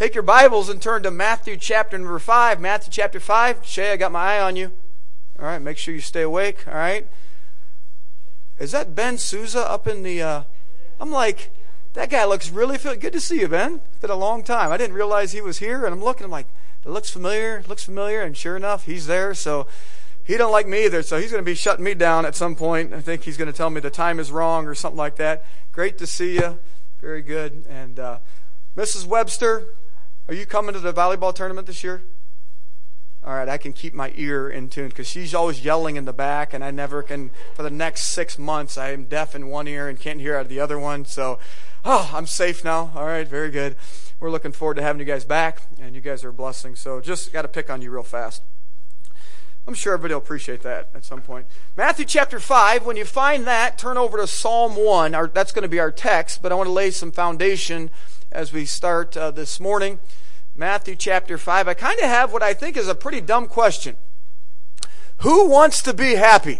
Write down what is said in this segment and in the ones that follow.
Take your Bibles and turn to Matthew chapter number 5. Matthew chapter 5. Shay, I got my eye on you. All right, make sure you stay awake. All right. Is that Ben Souza up in the... I'm like, that guy looks really good to see you, Ben. It's been a long time. I didn't realize he was here, and I'm looking, I'm like, it looks familiar, and sure enough, he's there. So he don't like me either, so he's going to be shutting me down at some point. I think he's going to tell me the time is wrong or something like that. Great to see you. Very good. And Mrs. Webster, are you coming to the volleyball tournament this year? All right, I can keep my ear in tune because she's always yelling in the back, and I never can, for the next 6 months, I am deaf in one ear and can't hear out of the other one. So, I'm safe now. All right, very good. We're looking forward to having you guys back, and you guys are a blessing. So just got to pick on you real fast. I'm sure everybody will appreciate that at some point. Matthew chapter 5, when you find that, turn over to Psalm 1. That's going to be our text, but I want to lay some foundation as we start this morning. Matthew chapter 5. I kind of have what I think is a pretty dumb question. Who wants to be happy?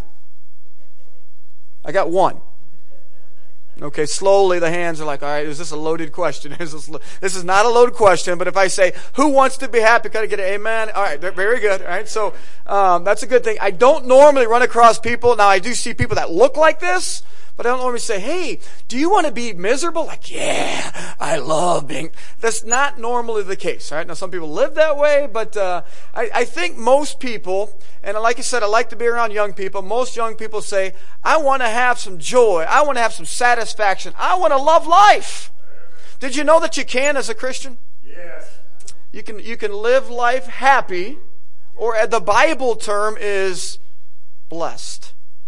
I got one. Okay, slowly the hands are like, all right, is this a loaded question? This is not a loaded question, but if I say, who wants to be happy? Can I get an amen? All right, very good. All right, so that's a good thing. I don't normally run across people. Now, I do see people that look like this, but I don't normally say, hey, do you want to be miserable? Like, yeah, I love being. That's not normally the case. All right, now some people live that way, but I think most people, and like I said, I like to be around young people. Most young people say, I want to have some joy. I want to have some satisfaction. I want to love life. Did you know that you can as a Christian? Yes. You can live life happy, or the Bible term is blessed.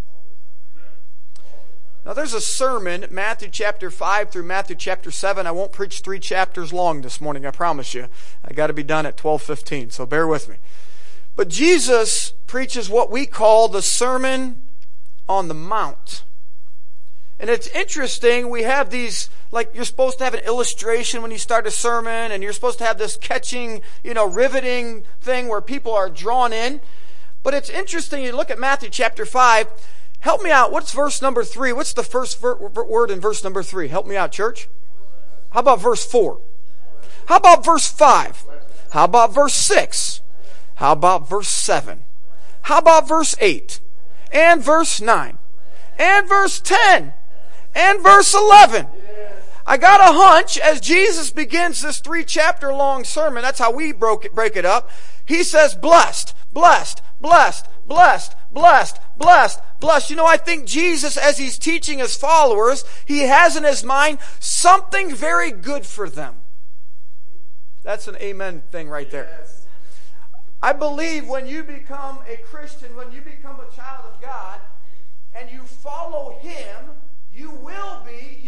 Now there's a sermon, Matthew chapter 5 through Matthew chapter 7. I won't preach 3 chapters long this morning, I promise you. I got to be done at 12:15, so bear with me. But Jesus preaches what we call the Sermon on the Mount. And it's interesting, we have these, like you're supposed to have an illustration when you start a sermon, and you're supposed to have this catching, riveting thing where people are drawn in. But it's interesting, you look at Matthew chapter 5, help me out. What's verse number 3? What's the first word in verse number 3? Help me out, church. How about verse 4? How about verse 5? How about verse 6? How about verse 7? How about verse 8? And verse 9? And verse 10? And verse 11? I got a hunch as Jesus begins this 3-chapter long sermon, that's how we break it up. He says, blessed, blessed, blessed, blessed, blessed, blessed, blessed. I think Jesus, as he's teaching his followers, he has in his mind something very good for them. That's an amen thing right there. Yes. I believe when you become a Christian, when you become a child of God, and you follow him, you will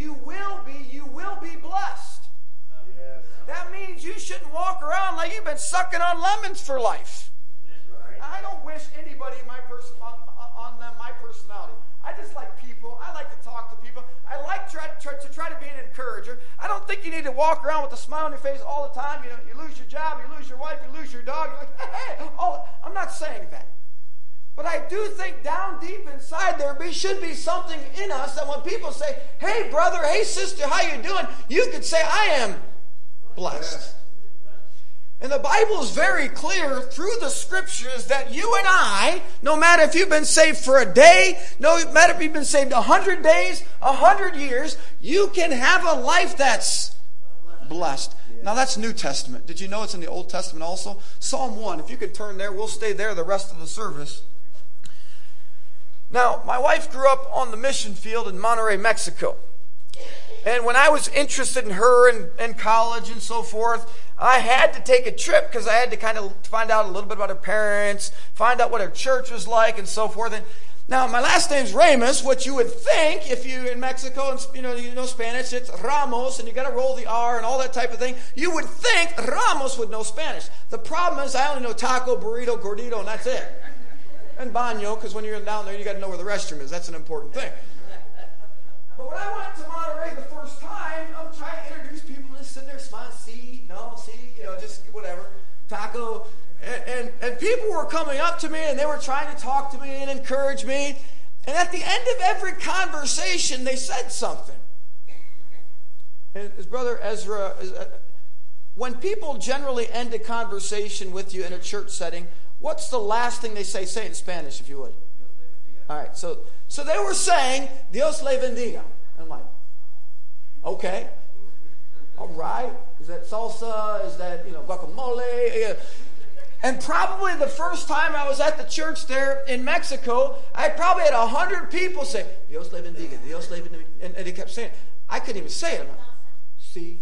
be blessed. Yes. That means you shouldn't walk around like you've been sucking on lemons for life. Right. I don't wish anybody on them my personality. I just like people. I like to talk to people. I like to try to be an encourager. I don't think you need to walk around with a smile on your face all the time. You lose your job, you lose your wife, you lose your dog. You're like, hey. I'm not saying that. But I do think down deep inside there should be something in us that when people say, hey brother, hey sister, how you doing? You could say, I am blessed. And the Bible is very clear through the scriptures that you and I, no matter if you've been saved for a day, no matter if you've been saved 100 days, 100 years, you can have a life that's blessed. Now that's New Testament. Did you know it's in the Old Testament also? Psalm 1, if you could turn there, we'll stay there the rest of the service. Now, my wife grew up on the mission field in Monterrey, Mexico. And when I was interested in her and college and so forth, I had to take a trip because I had to kind of find out a little bit about her parents, find out what her church was like and so forth. And now, my last name's Ramos, what you would think if you're in Mexico and you know Spanish, it's Ramos, and you got to roll the R and all that type of thing. You would think Ramos would know Spanish. The problem is I only know taco, burrito, gordito, and that's it. And baño, because when you're down there, you got to know where the restroom is. That's an important thing. But when I went to Monterrey the first time, I'm trying to introduce people, just sitting there smiling, just whatever, taco. And people were coming up to me, and they were trying to talk to me and encourage me. And at the end of every conversation, they said something. And his brother Ezra, when people generally end a conversation with you in a church setting, what's the last thing they say? Say it in Spanish, if you would. All right, so they were saying, Dios le bendiga. And I'm like, okay. All right. Is that salsa? Is that, guacamole? Yeah. And probably the first time I was at the church there in Mexico, I probably had 100 people say, Dios le bendiga, Dios le bendiga. And they kept saying it. I couldn't even say it. I'm like, see.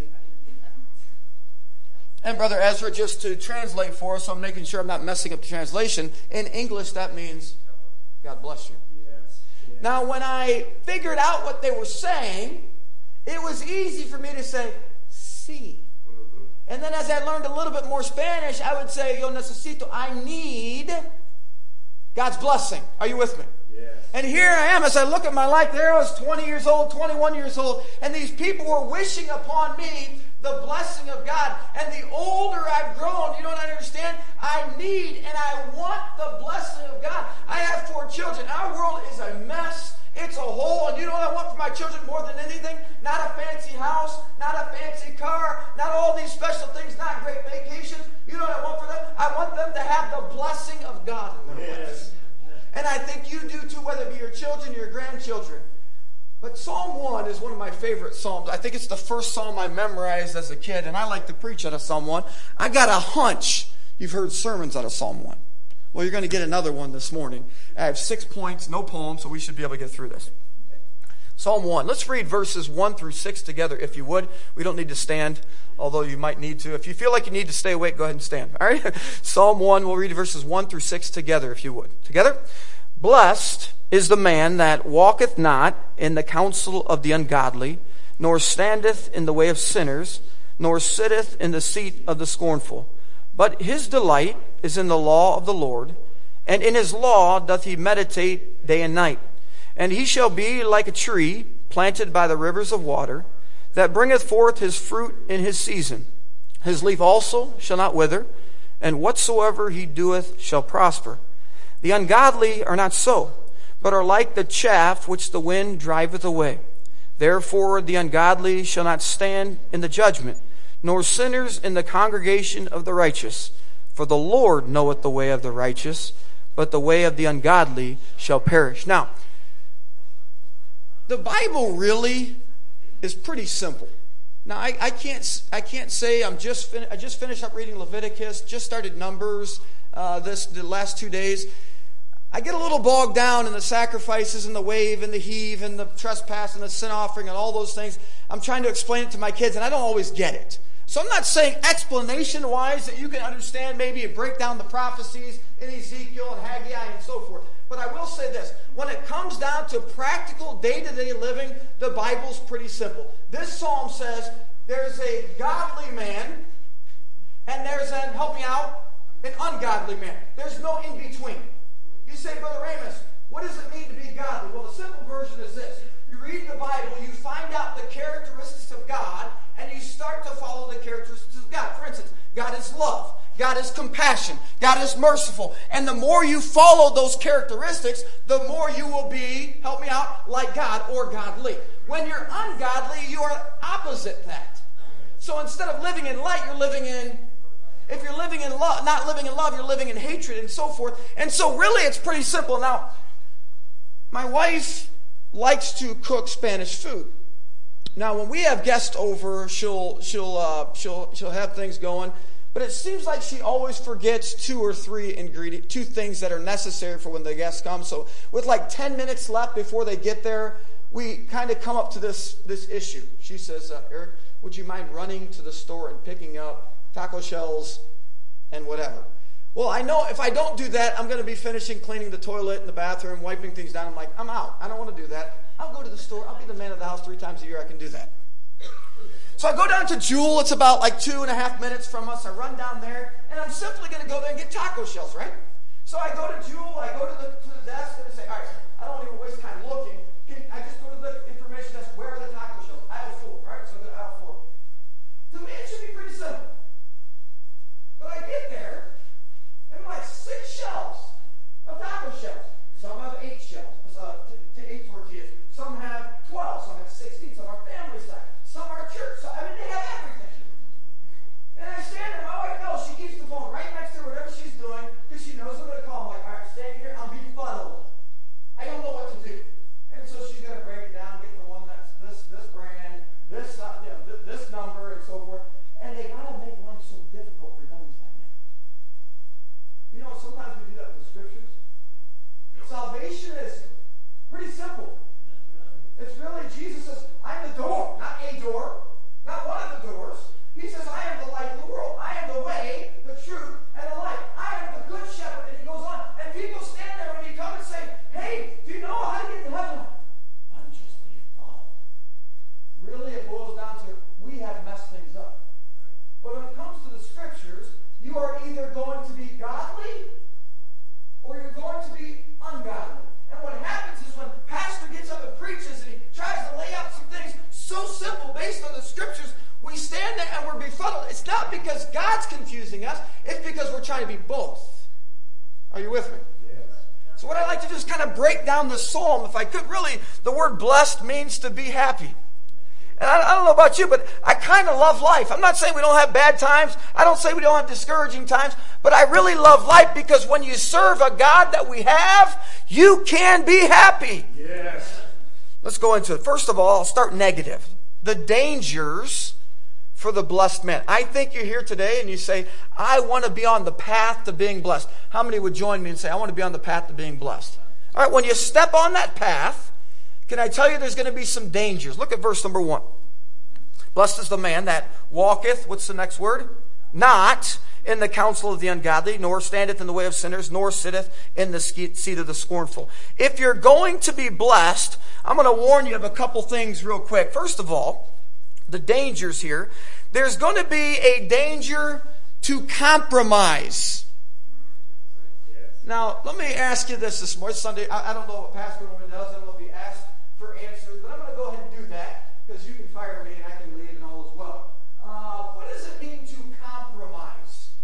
And Brother Ezra, just to translate for us, so I'm making sure I'm not messing up the translation. In English, that means, God bless you. Yes. Now, when I figured out what they were saying, it was easy for me to say, sí. And then as I learned a little bit more Spanish, I would say, yo necesito, I need God's blessing. Are you with me? Yes. And here I am, as I look at my life, there I was 20 years old, 21 years old, and these people were wishing upon me the blessing of God. And the older I've grown, you don't understand, I need and I want the blessing of God. I have 4 children. Our world is a mess. It's a hole. And you know what I want for my children more than anything? Not a fancy house, not a fancy car, not all these special things, not great vacations. You know what I want for them? I want them to have the blessing of God in their lives. And I think you do too, whether it be your children or your grandchildren. But Psalm 1 is one of my favorite psalms. I think it's the first psalm I memorized as a kid, and I like to preach out of Psalm 1. I got a hunch you've heard sermons out of Psalm 1. Well, you're going to get another one this morning. I have 6 points, no poem, so we should be able to get through this. Psalm 1. Let's read verses 1 through 6 together, if you would. We don't need to stand, although you might need to. If you feel like you need to stay awake, go ahead and stand. All right? Psalm 1, we'll read verses 1 through 6 together, if you would. Together? Blessed is the man that walketh not in the counsel of the ungodly, nor standeth in the way of sinners, nor sitteth in the seat of the scornful. But his delight is in the law of the Lord, and in his law doth he meditate day and night. And he shall be like a tree planted by the rivers of water, that bringeth forth his fruit in his season. His leaf also shall not wither, and whatsoever he doeth shall prosper. The ungodly are not so, but are like the chaff which the wind driveth away. Therefore the ungodly shall not stand in the judgment, nor sinners in the congregation of the righteous. For the Lord knoweth the way of the righteous, but the way of the ungodly shall perish. Now, the Bible really is pretty simple. Now, I can't say I just finished up reading Leviticus, just started Numbers the last 2 days. I get a little bogged down in the sacrifices and the wave and the heave and the trespass and the sin offering and all those things. I'm trying to explain it to my kids, and I don't always get it. So I'm not saying explanation-wise that you can understand maybe and break down the prophecies in Ezekiel and Haggai and so forth. But I will say this. When it comes down to practical day-to-day living, the Bible's pretty simple. This psalm says there's a godly man and there's help me out, an ungodly man. There's no in-between. You say, Brother Amos, what does it mean to be godly? Well, the simple version is this. You read the Bible, you find out the characteristics of God, and you start to follow the characteristics of God. For instance, God is love. God is compassion. God is merciful. And the more you follow those characteristics, the more you will be, help me out, like God or godly. When you're ungodly, you are opposite that. So instead of living in light, you're living in... If you're living in love, not living in love, you're living in hatred and so forth. And so really it's pretty simple. Now, my wife likes to cook Spanish food. Now, when we have guests over, she'll have things going, but it seems like she always forgets 2 or 3 ingredients, 2 things that are necessary for when the guests come. So with like 10 minutes left before they get there, we kind of come up to this issue. She says, Eric, would you mind running to the store and picking up taco shells and whatever? Well, I know if I don't do that, I'm going to be finishing cleaning the toilet and the bathroom, wiping things down. I'm like, I'm out. I don't want to do that. I'll go to the store. I'll be the man of the house 3 times a year. I can do that. So I go down to Jewel. It's about like 2.5 minutes from us. I run down there, and I'm simply going to go there and get taco shells, right? So I go to Jewel. I go to the desk, and I say, all right, I don't even waste time looking. I just go to the information desk. Where are the taco shells? Aisle 4, right? So I go to aisle 4. To me, it should be pretty simple. But I get there, and I'm like 6 shells of taco shells. Some have 8 shells, 8 tortillas. Some have 12. Some have 16. Some are family size. Some are church size. I mean, they have everything. you are either going to be godly or you're going to be ungodly. And what happens is when pastor gets up and preaches and he tries to lay out some things so simple based on the scriptures, we stand there and we're befuddled. It's not because God's confusing us. It's because we're trying to be both. Are you with me? Yes. So what I like to do is kind of break down the psalm. If I could really, the word blessed means to be happy. And I don't know about you, but I kind of love life. I'm not saying we don't have bad times. I don't say we don't have discouraging times. But I really love life because when you serve a God that we have, you can be happy. Yes. Let's go into it. First of all, I'll start negative. The dangers for the blessed man. I think you're here today and you say, I want to be on the path to being blessed. How many would join me and say, I want to be on the path to being blessed? All right, when you step on that path, can I tell you there's going to be some dangers? Look at verse number 1. Blessed is the man that walketh, what's the next word? Not in the counsel of the ungodly, nor standeth in the way of sinners, nor sitteth in the seat of the scornful. If you're going to be blessed, I'm going to warn you of a couple things real quick. First of all, the dangers here. There's going to be a danger to compromise. Now, let me ask you this morning. Sunday, I don't know what Pastor Norman does. I don't know if he asked for answers, but I'm going to go ahead and do that because you can fire me and I can leave and all as well. What does it mean to compromise?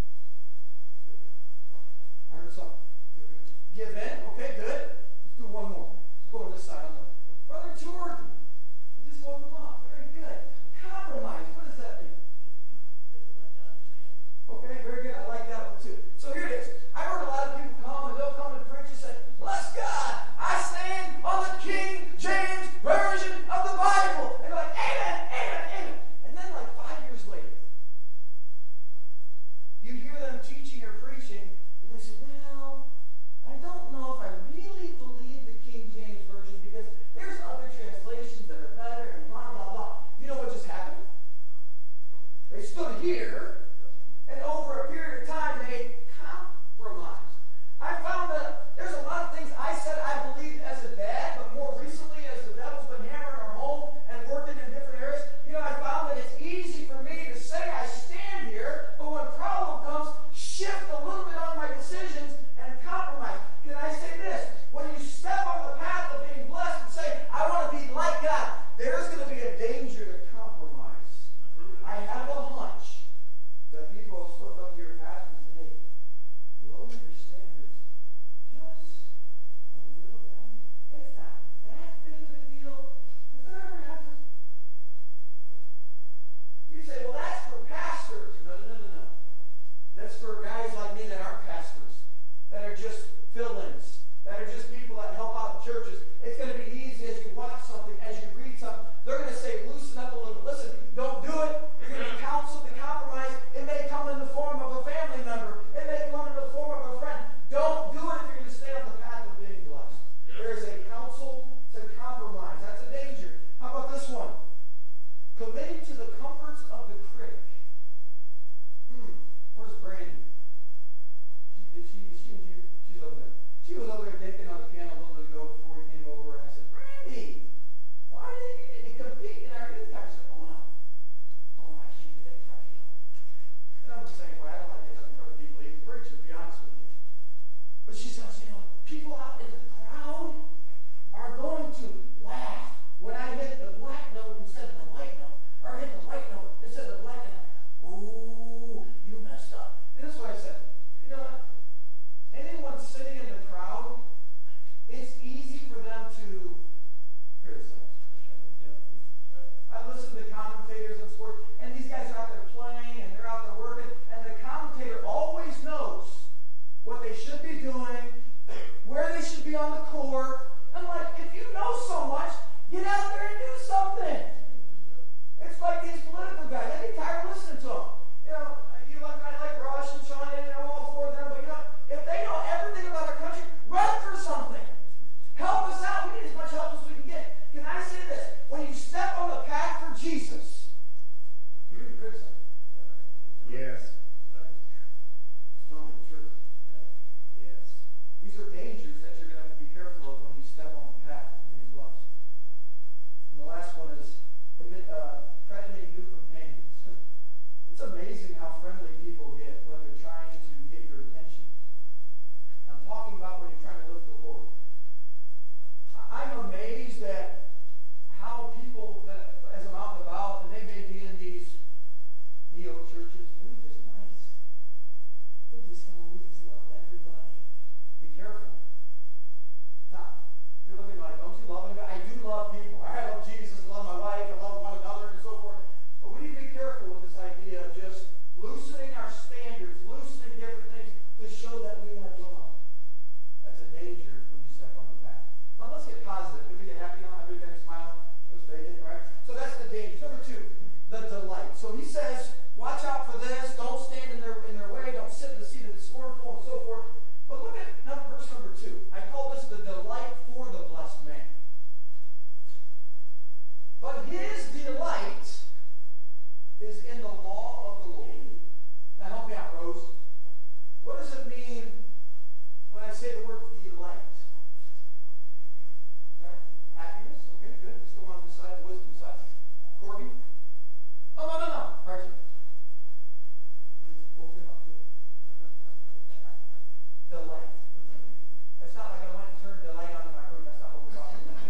I heard something. Give in. Okay, good. Let's do one more. Let's go on this side. Brother Jordan. You just woke him up. Very good. Compromise. What does that mean? Okay, very good. I like that one too. So here it is. I've heard a lot of people come and they'll come and preach and say, bless God, I stand on after this. Don't stand in their way. Don't sit in the seat of the scornful and so forth. But look at verse number 2. I call this the delight for the blessed man. But his delight is in the law of the Lord. Now help me out, Rose. What does it mean when I say the word delight? Okay. Happiness? Okay, good. Let's go on this side, the wisdom side. Corby? Oh, no. Archie. Delight. It's not like I went and turned the light on in my room. That's not what we're talking about.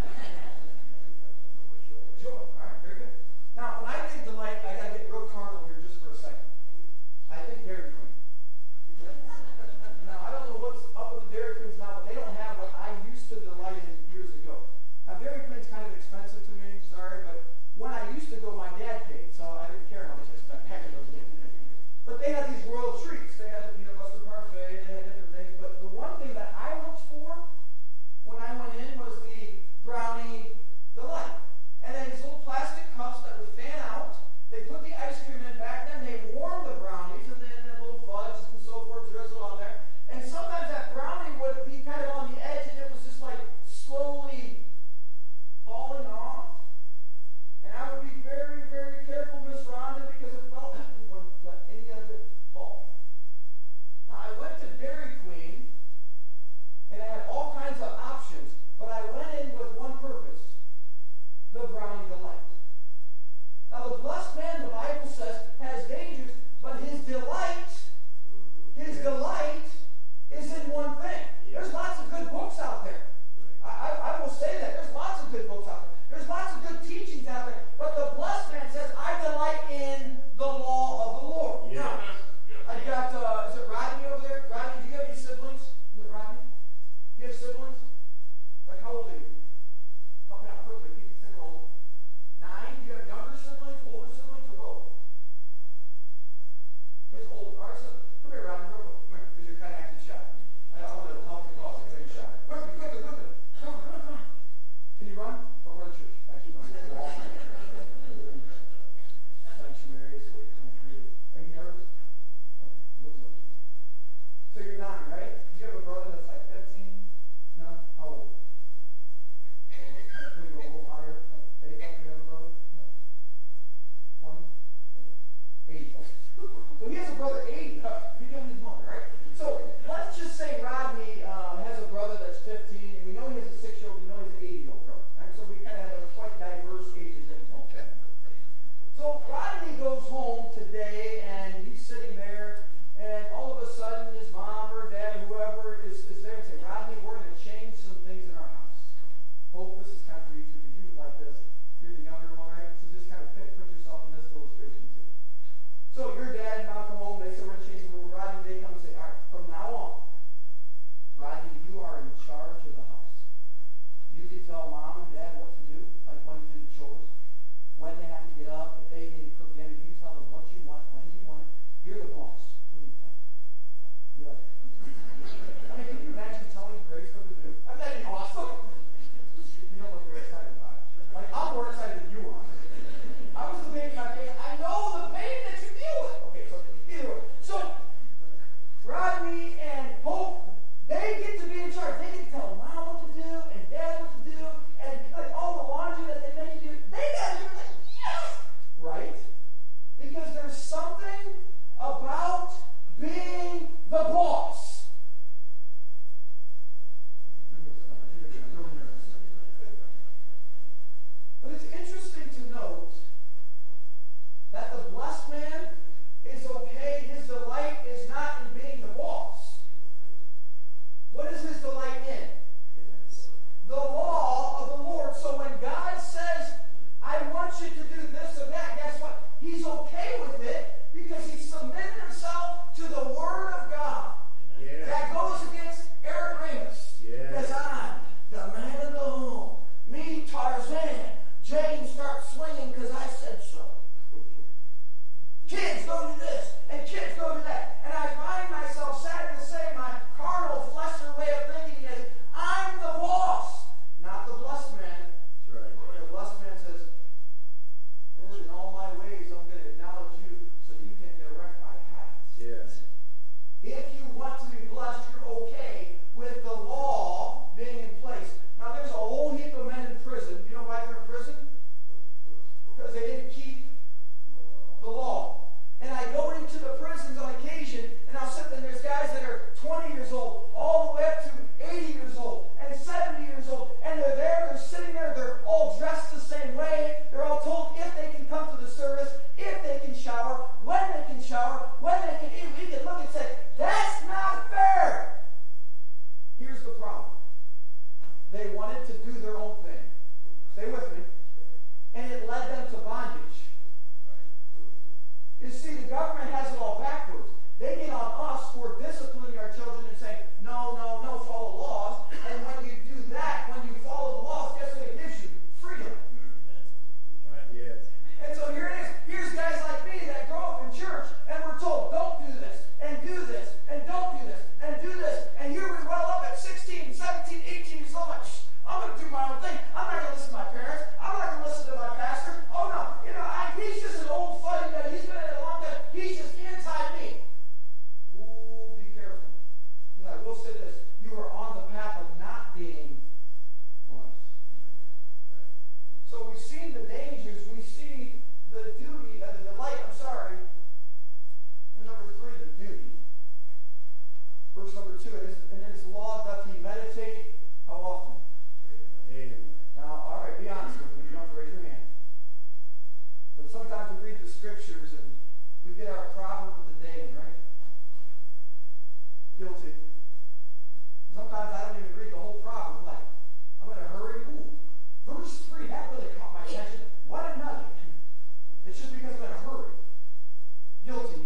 Joy. All right, very good. Now, when I think delight, I got to get real carnal here just for a second. I think Dairy Queen. Now, I don't know what's up with the Dairy Queens now, but they don't have what I used to delight in years ago. Now, Dairy Queen's kind of expensive to me, sorry, but when I used to go, my dad paid, so I didn't care how much I spent back in those days. But they had these royal treats. They had the peanut butter parfait, they had different things. But the one thing that I looked for when I went in was the brownie delight. And then these little plastic cups that would fan out. They put the ice cream in back then. They warmed the brownies, and then the little fudge and so forth drizzled on there. And sometimes that brownie would be kind of on the edge, and it was just like slowly falling off. And I would be very, very careful, Miss Rhonda, because it felt like I wouldn't let any of it fall. Now, I went to Dairy Queen, and I had all kinds of options, but I went in with one purpose: the brownie delight. Now, the blessed man, the Bible says, has dangers, but his delight is in one thing. There's lots of good books out there. I will say that. There's lots of good books out there. There's lots of good teachings out there. But the blessed man says, I delight in the law of the Lord. Yes. Now, I've got, is it Rodney over there? Rodney, do you have any siblings? Is it Rodney? Do you have siblings? Like, how old are you? Help me out quickly. Keep the thing rolling. 9? Do you have younger siblings, older siblings, or both? He's older. All right, so come here, Rodney. Come here, because you're kind of acting shy. I want to help the cause. You're shy. Quickly. Come on. Can you run? Oh, we're in church. Actually, no. Sanctuariously. Are you nervous? Okay. Looks like you. So you're 9, right? Do you have a brother that's like 15? No? How old? Kind of put you a little higher. Like 8? Do you have a brother? No. 20? 80. Okay. So he has a brother 80. He got his mother, right? So let's just say Rodney has a brother that's 15, and we know he has a 6-year-old, we know he's an 80-year-old brother. Right? So we kind of have a quite diverse ages in his home family. So Rodney goes home today, and he's sitting there, and all of a sudden his mom or dad, whoever is there, and say, Rodney, we're going to change some things in our house. Hope this is kind of for you too, because you would like this. You're the younger one, right? So just kind of put yourself in this illustration too. So your dad and mom come home, they say, we're going to change the room. Rodney, they come and government has it all backwards. They get on us for disciplining our children and saying, no, no, no, follow laws. And when you do that, when you follow the laws, guess what it gives you? Freedom. Yes. And so here it is. Here's guys like me that grow up in church, and we're told, don't do this, and do this, and don't do this, and do this. And here we well up at 16, 17, 18 years old, like, I'm going to do my own thing. I'm not going to listen to my parents. I'm not going to listen to my pastor. Oh, no. He's just an old fuddy guy. He's been in it a long time. He's just anti-me. Ooh, be careful. I will say this. You are on the path of not being blessed. So we've seen the dangers. We see the duty, the delight, and number 3, the duty. Verse number 2, and in his law doth he meditate how often? Now, all right, be honest with me. You don't have to raise your hand. But sometimes we read the scriptures and we get our problem of the day, right? Guilty. Sometimes I don't even read the whole problem. Like, I'm in a hurry. Ooh, verse 3, that really caught my attention. What a nugget. It's just because I'm in a hurry. Guilty.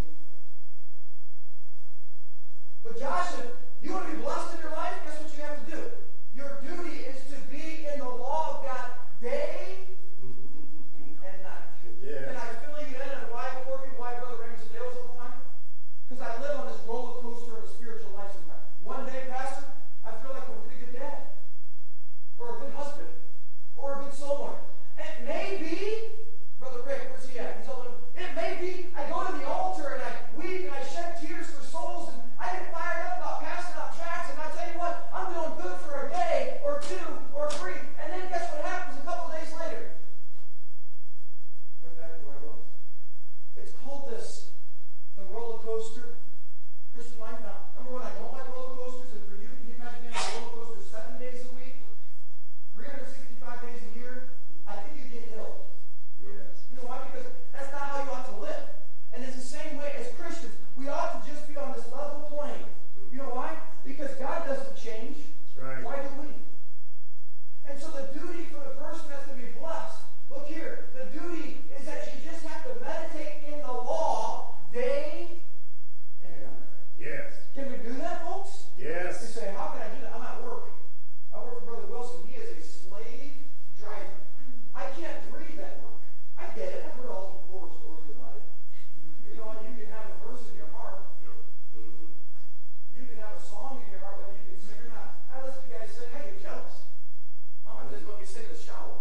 But Joshua, you want to be blessed in your life? Guess what you have to do? Your duty is to be in the law of God day and night. Yeah. And I fill you in on why Brother Raymond fails all the time? Because I live on this roller coaster of a spiritual life sometimes. One day, Pastor, I feel like I'm a pretty good dad, or a good husband, or a good soul winner. And maybe, Brother Rick, where's he at? He's over. It may be I go to the altar and I weep and I shed tears for souls and I get fired up about passing out tracts, and I tell you what, I'm doing good for a day or 2 or 3, and then guess what happens a couple of days later? Right back to where I was. It's called this, the roller coaster Christian life. Now, number 1, I don't like roller coasters, and for you, can you imagine being on a roller coaster 7 days a week, 365 days a year? I think you get ill. Yes. You know why? Because that's not how you ought to live. And it's the same way as Christians. We ought to just be on this level plane. You know why? Because God doesn't change. That's right. Why do we? And so the duty for the person that's to be blessed, look here, the duty is that you just have to meditate in the law day and night. Yes. Can we do that, folks? Yes. You say, how can I do that? I'm at work. I work for Brother Wilson. He is a slave driver. I can't breathe at work. I get it. I've heard all the horror stories about it. You know what? You can have a verse in your heart. You can have a song in your heart, whether you can sing or not. I listen to you guys sing. I get jealous. I might just let me sing in the shower.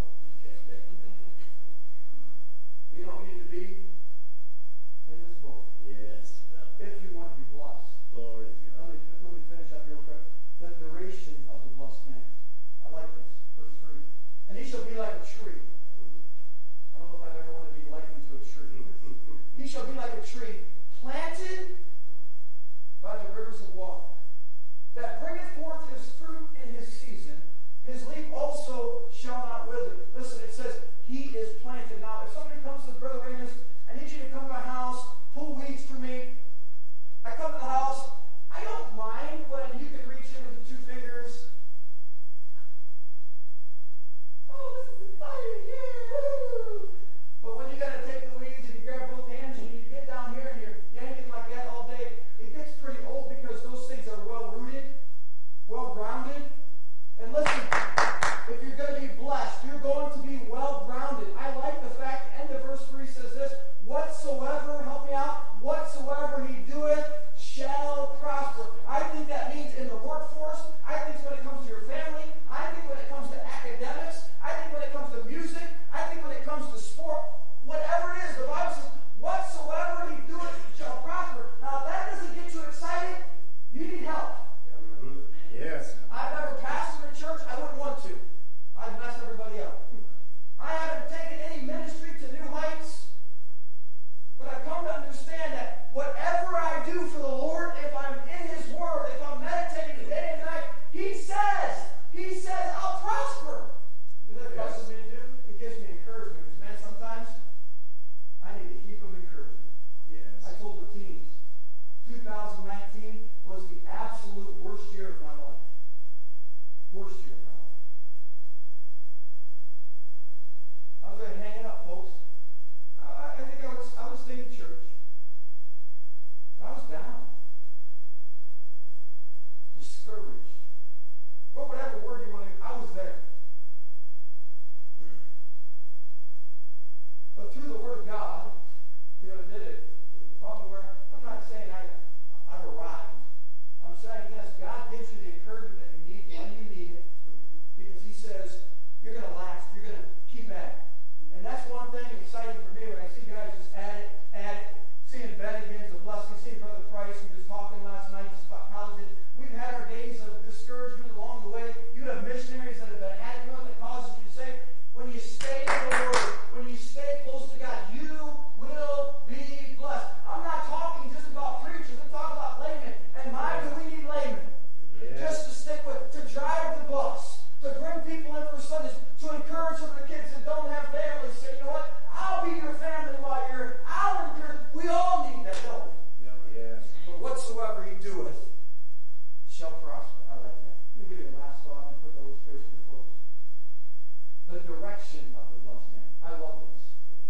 You know, we need to be in this book. Yes. If you want to be blessed. Glory to God. Let me finish up real quick. The duration of the blessed man. I like this. Verse 3. And he shall be like a tree. I don't know if I've ever wanted to be likened to a tree. He shall be like a tree planted by the rivers of water, that bringeth forth his fruit in his season. His leaf also shall not wither. Listen, it says he is planted. Now, if somebody comes to Brother Raymond, I need you to come to my house, pull weeds for me. I come to the house. I don't mind when you can reach in with your 2 fingers. Oh, this is exciting. Yeah. But when you got to take the weeds and you grab both hands and you get down here and you're yanking like that all day, it gets pretty old because whatsoever he doeth shall prosper. I like that. Let me give you the last thought and put the illustration to close. The direction of the blessed man. I love this.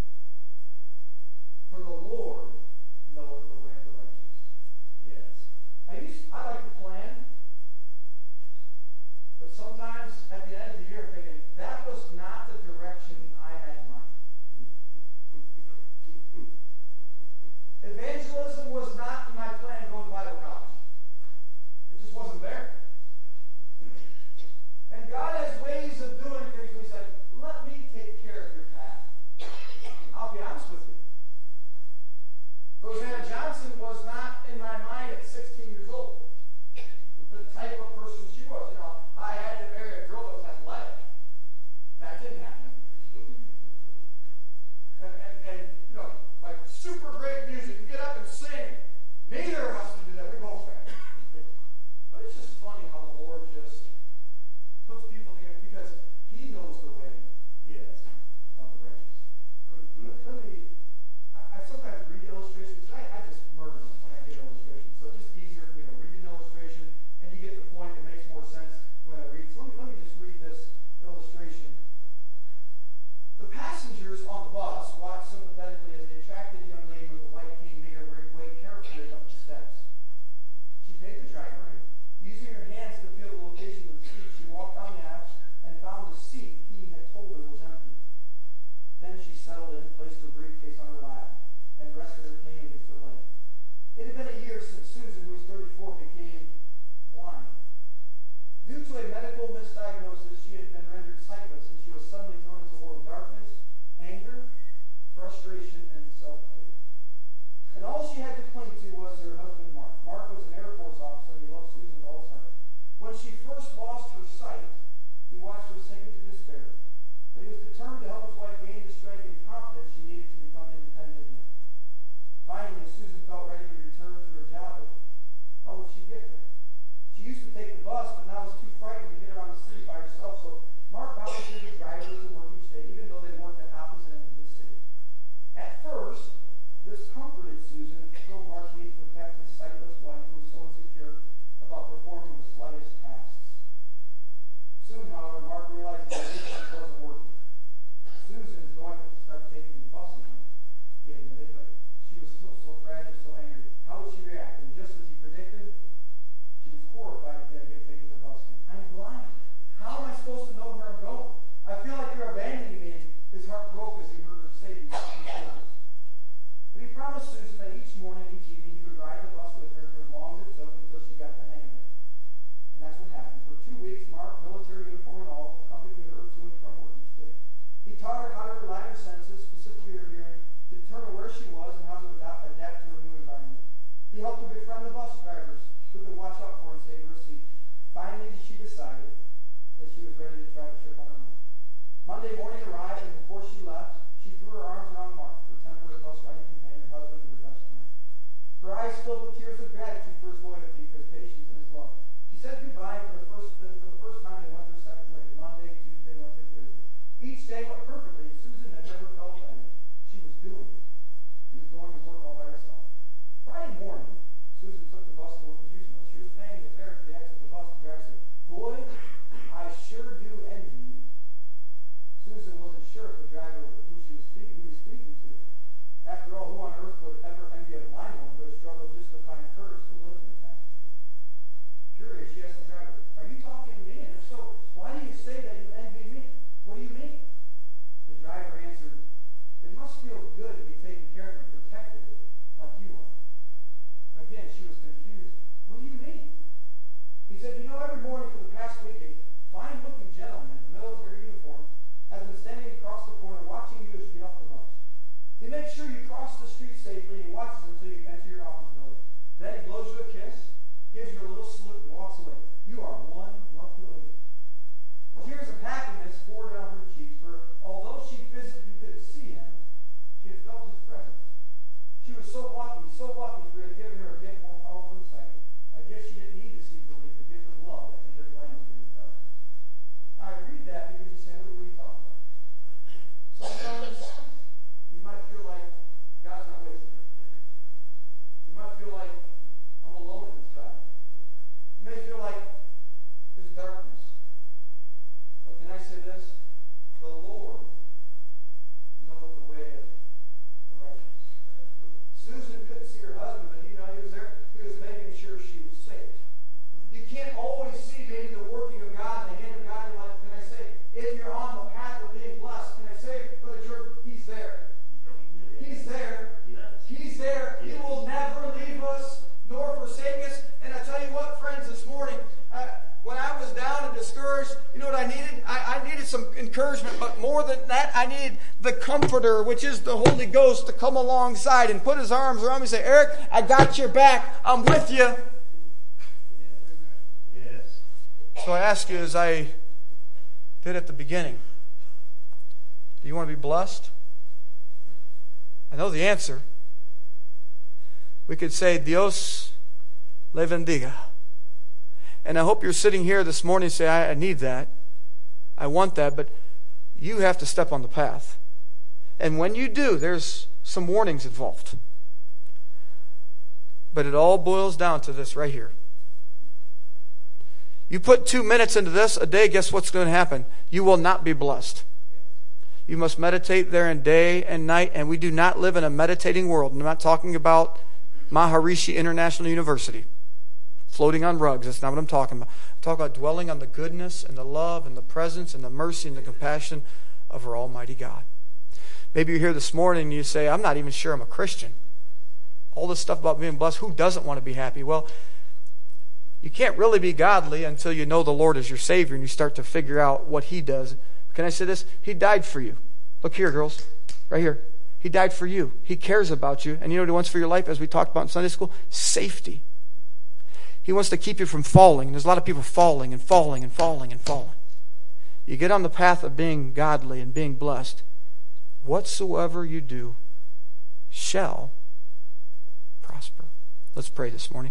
For the Lord knoweth the way of the righteous. Yes. I like to plan, but sometimes at the end of the year I'm thinking, that was not the direction I had in mind. Evangelism was not my plan going to Bible college. It just wasn't there. And God has ways of doing things where He's like, let me take care of your path. I'll be honest with you. Rosanna Johnson was not in my mind at 16 years old. The type of person she was. You know, I had to marry a girl that was athletic. That didn't happen. And you know, like super great music. You get up and sing. Neither of us can do that. We both fail. But it's just funny how the Lord just puts people together because He knows the way Yes. of the righteous. I sometimes read illustrations. I just murder them when I get illustrations. So it's just easier for me to read an illustration, and you get the point. It makes more sense when I read. So let me just read this illustration. The passengers on the bus watched sympathetically as the attractive young lady with the white cane made her way carefully up the steps. She paid the driver, and using her hands to feel the location of the seat, she walked down the aisle and found the seat he had told her was empty. Then she settled in, placed her briefcase on her lap, and rested her cane against her leg. It had been a year since Susan, who was 34, became blind. Due to a medical misdiagnosis, she had been rendered sightless, and she was suddenly thrown into a world of darkness, anger, frustration, and self-pity. And all she had to cling to was her husband, Mark. Mark was an Air Force officer, and he loved Susan with all his heart. When she first lost her sight, he watched her sink into despair, but he was determined to help his wife gain the strength and confidence she needed to become independent again. Finally, Susan felt ready to return to her job, but how would she get there? She used to take the bus, but now was too frightened to get around the city by herself, so Mark volunteered to drive her to work each day, even though they worked at opposite ends of the city. At first, this comforted Susan and fulfilled Mark's need to protect his sightless wife who was so insecure about performing the slightest tasks. Soon, however, Mark realized that this wasn't working. Susan is going to start taking the bus again, he admitted, but she was still so fragile, so angry. How would she react? And just as he predicted, she was horrified at the idea of taking the bus again. I'm blind. How am I supposed to know where I'm going? I feel like you're abandoning me. And his heart broke as he heard her say these words. But he promised Susan that each morning, each evening, he would ride the bus with her for as long as it took until she got the hang of it. And that's what happened. For 2 weeks, Mark, military uniform and all, accompanied her to and from work each day. He taught her how to rely on her senses, specifically her hearing, to determine where she was and how to adapt to her new environment. He helped her befriend the bus drivers who could watch out for her and save her a seat. Finally, she decided that she was ready to try the trip on her own. Monday morning arrived, and before she left, she threw her arms around Mark, her temporary bus riding companion, her husband, and her best friend. Her eyes filled with tears of gratitude for his loyalty, for his patience, and his love. She said goodbye for the first time they went their separate ways. Monday, Tuesday, Wednesday, Thursday. Each day went perfectly. Susan had never felt better. She was doing it. She was going to work all by herself. Friday morning, Susan took the bus to work as usual. She was paying the fare for the exit of the bus. The driver said, "Boy, I sure do envy you." Susan wasn't sure if the driver who he was speaking to. After all, who on earth would ever envy a blind woman who had struggled just to find courage to live in the pasture? Curious, she asked the driver, "Are you talking to me? And if so, why do you say that you envy me? What do you mean?" The driver answered, "It must feel good to be taken care of and protected like you are." Again, she was confused. "What do you mean?" He said, "You know, every morning for the past week, a fine-looking gentleman in the military uniform has been standing across the corner watching you as you get off the bus. He makes sure you cross the street safely and he watches until you enter your office building. Then he blows you a kiss, gives you a little salute, and walks away. You are one lucky lady." Tears of happiness poured down her cheeks, for although she physically couldn't see him, she had felt his presence. She was so lucky, for he had given her a gift more powerful than sight, a gift she didn't need to see to believe, the gift of love that can bring light into his darkness. I read that because you say, what are you talking about? Sometimes you might feel like God's not with you. You might Comforter, which is the Holy Ghost, to come alongside and put his arms around me and say, Eric, I got your back. I'm with you. Yes. So I ask you, as I did at the beginning, do you want to be blessed? I know the answer. We could say, Dios le bendiga. And I hope you're sitting here this morning and say, I need that. I want that. But you have to step on the path. And when you do, there's some warnings involved. But it all boils down to this right here. You put 2 minutes into this a day, guess what's going to happen? You will not be blessed. You must meditate therein day and night. And we do not live in a meditating world. I'm not talking about Maharishi International University, floating on rugs. That's not what I'm talking about. I'm talking about dwelling on the goodness and the love and the presence and the mercy and the compassion of our Almighty God. Maybe you're here this morning and you say, I'm not even sure I'm a Christian. All this stuff about being blessed, who doesn't want to be happy? Well, you can't really be godly until you know the Lord as your Savior and you start to figure out what He does. Can I say this? He died for you. Look here, girls. Right here. He died for you. He cares about you. And you know what He wants for your life, as we talked about in Sunday school? Safety. He wants to keep you from falling. There's a lot of people falling and falling and falling and falling. You get on the path of being godly and being blessed. Whatsoever you do shall prosper. Let's pray this morning.